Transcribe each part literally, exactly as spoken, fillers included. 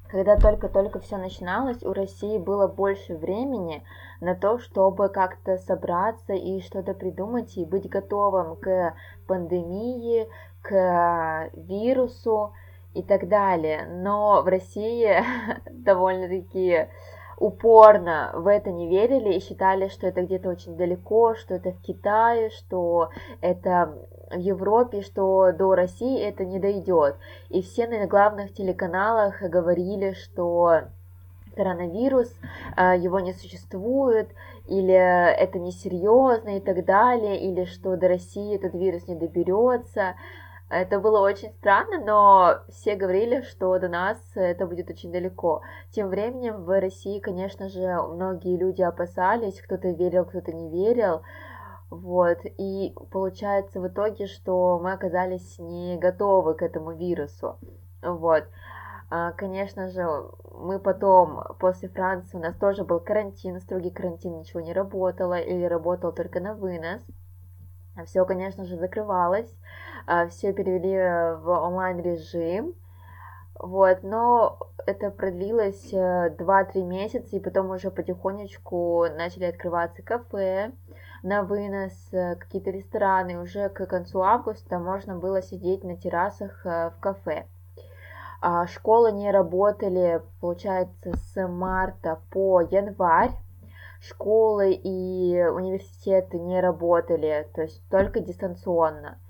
когда только-только все начиналось, у России было больше времени на то, чтобы как-то собраться и что-то придумать, и быть готовым к пандемии, к вирусу и так далее. Но в России довольно-таки упорно в это не верили и считали, что это где-то очень далеко, что это в Китае, что это в Европе, что до России это не дойдет. И все на главных телеканалах говорили, что коронавирус, его не существует, или это несерьезно и так далее, или что до России этот вирус не доберется. Это было очень странно, но все говорили, что до нас это будет очень далеко. Тем временем в России, конечно же, многие люди опасались, кто-то верил, кто-то не верил. Вот, и получается в итоге, что мы оказались не готовы к этому вирусу. Вот. Конечно же, мы потом, после Франции, у нас тоже был карантин, строгий карантин, ничего не работало, или работал только на вынос. Все, конечно же, закрывалось, все перевели в онлайн-режим, вот, но это продлилось два-три месяца, и потом уже потихонечку начали открываться кафе на вынос, какие-то рестораны, уже к концу августа можно было сидеть на террасах в кафе. Школы не работали, получается, с марта по январь. Школы и университеты не работали, то есть только дистанционно.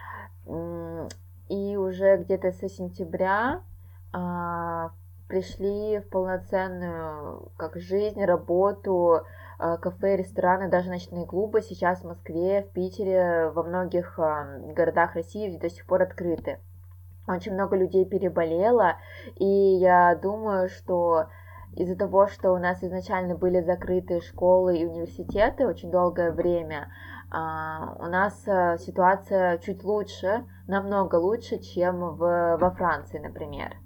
И уже где-то со сентября а, пришли в полноценную как жизнь, работу кафе, рестораны, даже ночные клубы. Сейчас в Москве, в Питере, во многих а, городах России до сих пор открыты. Очень много людей переболело, и я думаю, что из-за того, что у нас изначально были закрыты школы и университеты очень долгое время, у нас ситуация чуть лучше, намного лучше, чем в, во Франции, например.